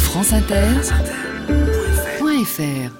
franceinter.fr.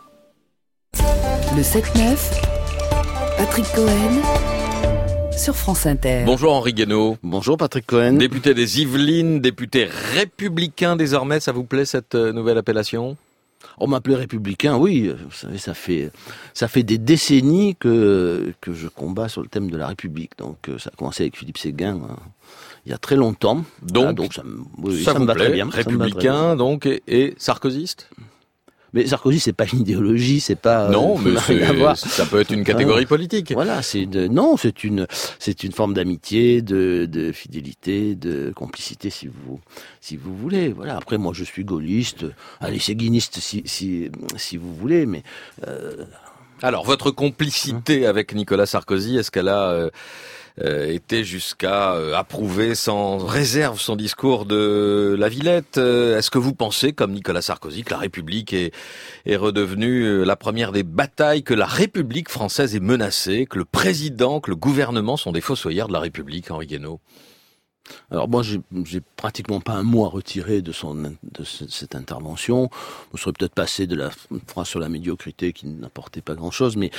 Le 7-9, Patrick Cohen sur France Inter. Bonjour Henri Guénaud. Bonjour Patrick Cohen. Député des Yvelines, député républicain désormais, ça vous plaît cette nouvelle appellation ? On m'appelait républicain, oui. Vous savez, ça fait des décennies que je combats sur le thème de la République. Donc ça a commencé avec Philippe Séguin il y a très longtemps. Donc ça vous me va plaît, très bien. Républicain donc et sarkozyste ? Mais Sarkozy, c'est pas une idéologie, c'est pas. Non, mais ça peut être une catégorie politique. Voilà, c'est une forme d'amitié, de fidélité, de complicité, si vous voulez. Voilà. Après, moi, je suis gaulliste, allez, séguiniste, si vous voulez, mais. Alors, votre complicité avec Nicolas Sarkozy, est-ce qu'elle a été jusqu'à approuver sans réserve son discours de la Villette ? Est-ce que vous pensez, comme Nicolas Sarkozy, que la République est redevenue la première des batailles, que la République française est menacée, que le président, que le gouvernement sont des fossoyeurs de la République, Henri Guénaud ? Alors moi, j'ai pratiquement pas un mot à retirer de cette intervention. On serait peut-être passé de la phrase sur la médiocrité qui n'apportait pas grand-chose, mais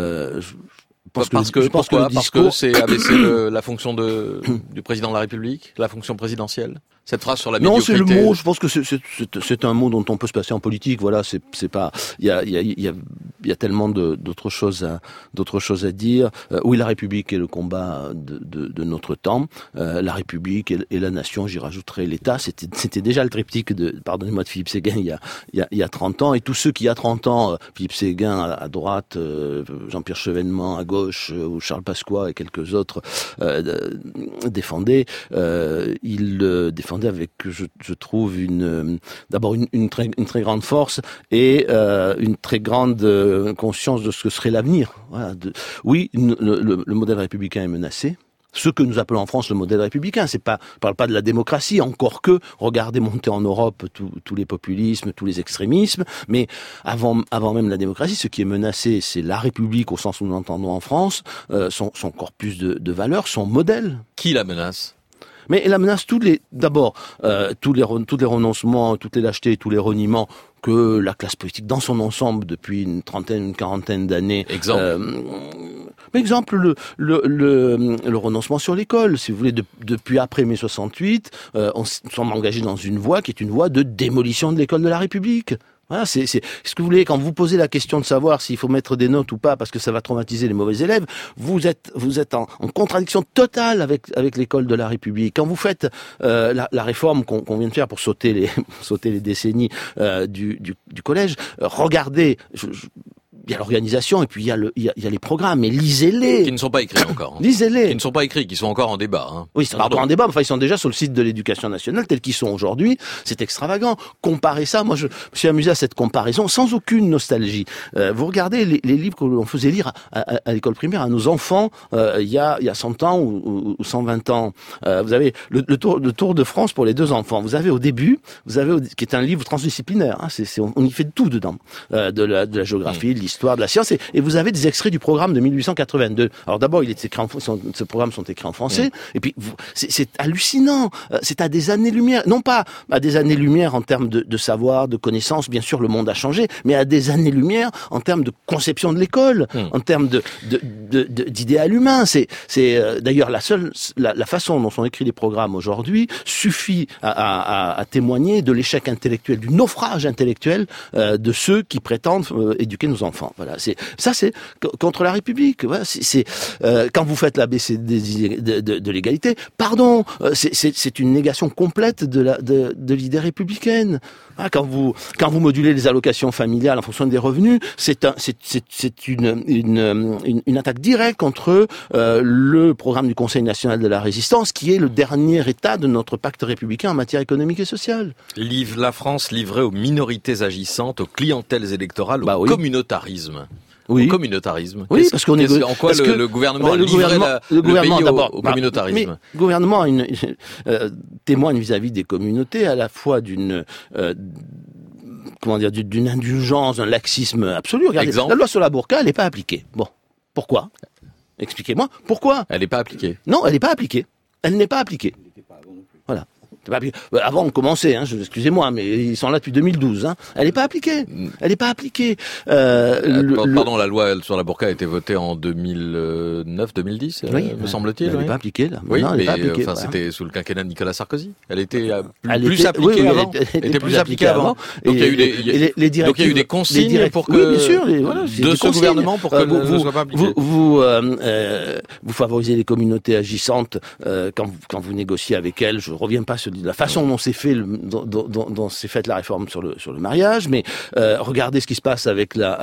parce que c'est abaisser la fonction du président de la République, la fonction présidentielle. Cette phrase sur la médiocrité. Non, c'est le mot. Je pense que c'est un mot dont on peut se passer en politique. Voilà, c'est pas. Il y a tellement d'autres choses à dire. Oui, la République est le combat de notre temps. La République et la nation. J'y rajouterai l'État. C'était déjà le triptyque pardonnez-moi, de Philippe Séguin il y a 30 ans. Et tous ceux qui, il y a 30 ans, Philippe Séguin à droite, Jean-Pierre Chevènement à gauche, ou Charles Pasqua et quelques autres défendaient. Ils défendaient avec, je trouve, d'abord une très grande force et une très grande conscience de ce que serait l'avenir. Voilà. Oui, le modèle républicain est menacé. Ce que nous appelons en France le modèle républicain, je parle pas de la démocratie, encore que, regardez monter en Europe tous les populismes, tous les extrémismes, mais avant même la démocratie, ce qui est menacé, c'est la République au sens où nous l'entendons en France, son corpus de valeurs, son modèle. Qui la menace ? Mais elle menace tous les renoncements, toutes les lâchetés, tous les reniements que la classe politique dans son ensemble depuis une quarantaine d'années. Exemple, le renoncement sur l'école. Si vous voulez, depuis après mai 68, on sommes engagés dans une voie qui est une voie de démolition de l'école de la République. Voilà, c'est ce que vous voulez, quand vous posez la question de savoir s'il faut mettre des notes ou pas parce que ça va traumatiser les mauvais élèves, vous êtes en contradiction totale avec l'école de la République. Quand vous faites la réforme qu'on vient de faire pour sauter les décennies du collège, regardez, il y a l'organisation et puis il y a les programmes, mais lisez-les. Qui ne sont pas écrits encore. Lisez-les. Qui ne sont pas écrits, qui sont encore en débat. Oui, ils sont encore en débat, mais enfin ils sont déjà sur le site de l'Éducation nationale tels qu'ils sont aujourd'hui. C'est extravagant. Comparez ça, moi je me suis amusé à cette comparaison sans aucune nostalgie. Vous regardez les livres que l'on faisait lire à l'école primaire à nos enfants il y a 100 ans ou 120 ans. Vous avez le Tour de France pour les 2 enfants. Vous avez au début, qui est un livre transdisciplinaire. On y fait de tout dedans, de la géographie, de l'histoire, de la science, et vous avez des extraits du programme de 1882. Alors d'abord, ce programme sont écrits en français, et puis c'est hallucinant. C'est à des années-lumière, non pas à des années-lumière en termes de savoir, de connaissances, bien sûr le monde a changé, mais à des années-lumière en termes de conception de l'école, en termes d'idéal humain. C'est d'ailleurs la façon dont sont écrits les programmes aujourd'hui suffit à témoigner de l'échec intellectuel, du naufrage intellectuel de ceux qui prétendent éduquer nos enfants. Voilà, c'est contre la République. Voilà, quand vous faites l'ABC de l'égalité, pardon, c'est une négation complète de l'idée républicaine. Ah, quand vous modulez les allocations familiales en fonction des revenus, c'est une attaque directe contre le programme du Conseil national de la résistance, qui est le dernier état de notre pacte républicain en matière économique et sociale. La France livrée aux minorités agissantes, aux clientèles électorales, au communautarisme. Oui. Au communautarisme. Oui, parce qu'on est. En quoi le gouvernement a livré le pays au communautarisme? Mais le gouvernement témoigne vis-à-vis des communautés à la fois d'une indulgence, d'un laxisme absolu. Regardez, la loi sur la burqa, elle n'est pas appliquée. Bon, pourquoi? Expliquez-moi pourquoi. Elle n'est pas appliquée. Non, elle n'est pas appliquée. Elle n'est pas appliquée. Voilà. Avant, on commençait, excusez-moi, mais ils sont là depuis 2012. Elle n'est pas appliquée. Elle n'est pas appliquée. Pardon, la loi sur la burqa a été votée en 2009-2010, me semble-t-il. Elle n'est pas appliquée, là. Oui, non, mais c'était sous le quinquennat de Nicolas Sarkozy. Elle était plus appliquée avant. Elle était plus appliquée avant. Donc il y a eu des consignes pour que bien sûr, de ce gouvernement pour que ne soit pas appliquée. Vous favorisez les communautés agissantes quand vous négociez avec elles. Je reviens pas sur la façon dont s'est fait dont s'est faite la réforme sur le mariage, mais regardez ce qui se passe avec la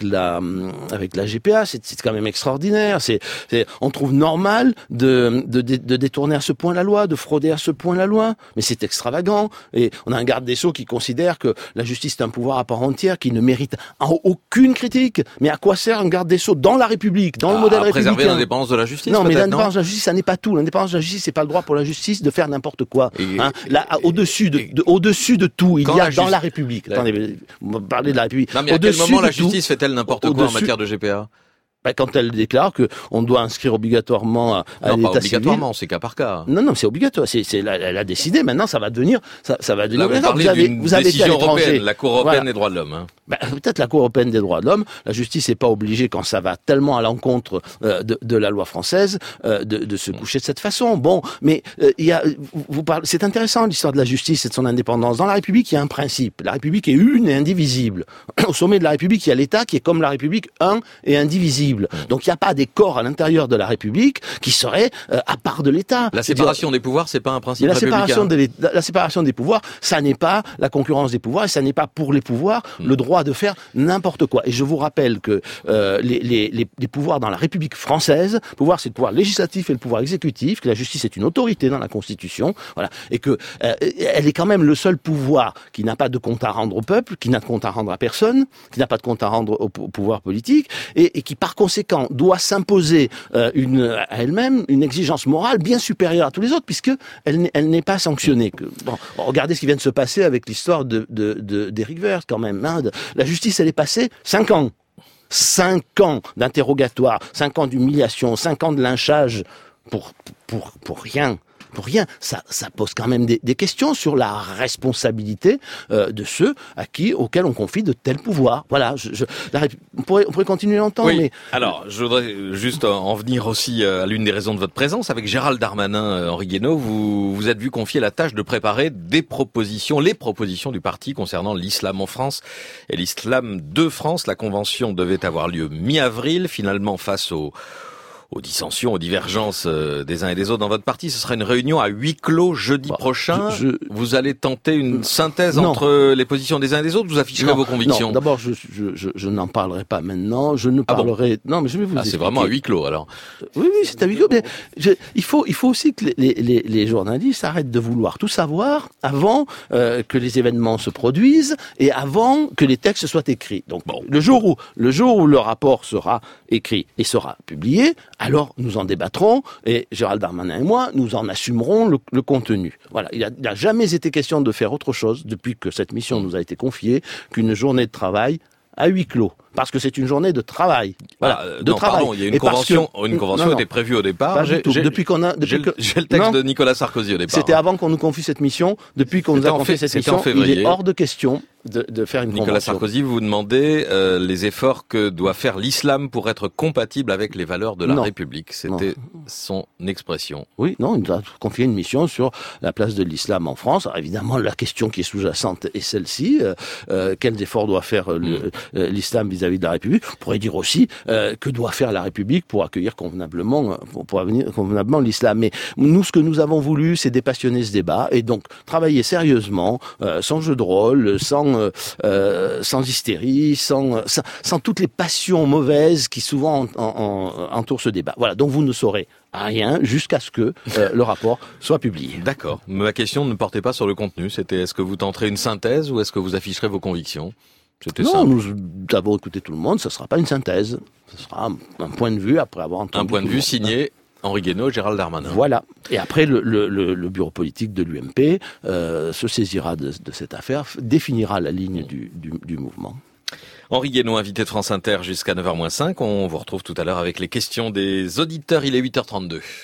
GPA, c'est quand même extraordinaire. On trouve normal de détourner à ce point la loi, de frauder à ce point la loi, mais c'est extravagant. Et on a un garde des Sceaux qui considère que la justice est un pouvoir à part entière qui ne mérite aucune critique. Mais à quoi sert un garde des Sceaux dans la République, dans le modèle républicain? Préserver l'indépendance de la justice. Non, mais l'indépendance de la justice, ça n'est pas tout. L'indépendance de la justice, c'est pas le droit pour la justice de faire n'importe quoi. Là, au-dessus de tout, il y a dans la République. Attendez, vous parlez de la République. Non, mais à quel moment la justice fait-elle n'importe quoi en matière de GPA? Quand elle déclare que on doit inscrire obligatoirement à l'état civil. Non, pas obligatoirement, c'est cas par cas. Non, c'est obligatoire. Elle a décidé. Maintenant, ça va devenir. Ça va devenir. Là, vous avez été à l'étranger. La Cour européenne des droits de l'homme. Peut-être la Cour européenne des droits de l'homme. La justice n'est pas obligée, quand ça va tellement à l'encontre de la loi française, de se coucher de cette façon. Bon, mais c'est intéressant l'histoire de la justice et de son indépendance. Dans la République, il y a un principe. La République est une et indivisible. Au sommet de la République, il y a l'État qui est comme la République, un et indivisible. Donc il n'y a pas des corps à l'intérieur de la République qui seraient à part de l'État. La séparation des pouvoirs, c'est pas un principe républicain. La séparation des pouvoirs, ça n'est pas la concurrence des pouvoirs et ça n'est pas pour les pouvoirs le droit de faire n'importe quoi. Et je vous rappelle que les pouvoirs dans la République française, le pouvoir c'est le pouvoir législatif et le pouvoir exécutif, que la justice est une autorité dans la Constitution, voilà, et que elle est quand même le seul pouvoir qui n'a pas de compte à rendre au peuple, qui n'a de compte à rendre à personne, qui n'a pas de compte à rendre au pouvoir politique et qui par conséquent doit s'imposer à elle-même une exigence morale bien supérieure à tous les autres, puisque elle n'est pas sanctionnée. Regardez ce qui vient de se passer avec l'histoire d'Éric Woerth quand même. La justice, elle est passée 5 ans. 5 ans d'interrogatoire, 5 ans d'humiliation, 5 ans de lynchage pour rien. Pour rien, ça pose quand même des questions sur la responsabilité de ceux auxquels on confie de tels pouvoirs. Voilà, on pourrait continuer longtemps. Oui. Mais alors, je voudrais juste en venir aussi à l'une des raisons de votre présence. Avec Gérald Darmanin, Henri Guénaud, vous êtes vu confier la tâche de préparer les propositions du parti concernant l'islam en France et l'islam de France. La convention devait avoir lieu mi-avril, finalement face aux dissensions, aux divergences des uns et des autres dans votre parti. Ce sera une réunion à huis clos jeudi prochain. Vous allez tenter une synthèse entre les positions des uns et des autres. Vous afficherez vos convictions. Non, d'abord, je n'en parlerai pas maintenant. Je ne parlerai. Non, mais je vais vous expliquer. C'est vraiment à huis clos alors. Oui, c'est à huis clos. Mais il faut aussi que les journalistes arrêtent de vouloir tout savoir avant que les événements se produisent et avant que les textes soient écrits. Donc, le jour où le rapport sera écrit et sera publié, alors nous en débattrons et Gérald Darmanin et moi, nous en assumerons le contenu. Voilà, il n'a jamais été question de faire autre chose depuis que cette mission nous a été confiée qu'une journée de travail à huis clos. Parce que c'est une journée de travail. Voilà, travail. Pardon, il y a une convention était prévue au départ. J'ai le texte de Nicolas Sarkozy au départ. C'était avant qu'on nous confie cette mission. Depuis qu'on nous a confié cette mission, il est hors de question de faire une convention. Nicolas Sarkozy, vous demandez les efforts que doit faire l'islam pour être compatible avec les valeurs de la République. C'était son expression. Oui, non, il nous a confié une mission sur la place de l'islam en France. Alors évidemment, la question qui est sous-jacente est celle-ci. Quels efforts doit faire l'islam vis-à-vis de la République? On pourrait dire aussi que doit faire la République pour accueillir convenablement l'islam. Mais nous, ce que nous avons voulu, c'est dépassionner ce débat et donc travailler sérieusement, sans jeu de rôle, sans hystérie, sans toutes les passions mauvaises qui souvent entourent ce débat. Voilà, donc vous ne saurez rien jusqu'à ce que le rapport soit publié. D'accord. Ma question ne portait pas sur le contenu, c'était est-ce que vous tenterez une synthèse ou est-ce que vous afficherez vos convictions? Nous avons écouté tout le monde, ce ne sera pas une synthèse, ce sera un point de vue après avoir entendu. Un point de vue signé Henri Guénaud, Gérald Darmanin. Voilà. Et après, le bureau politique de l'UMP se saisira de cette affaire, définira la ligne du mouvement. Henri Guénaud, invité de France Inter jusqu'à 9h-5. On vous retrouve tout à l'heure avec les questions des auditeurs. Il est 8h32.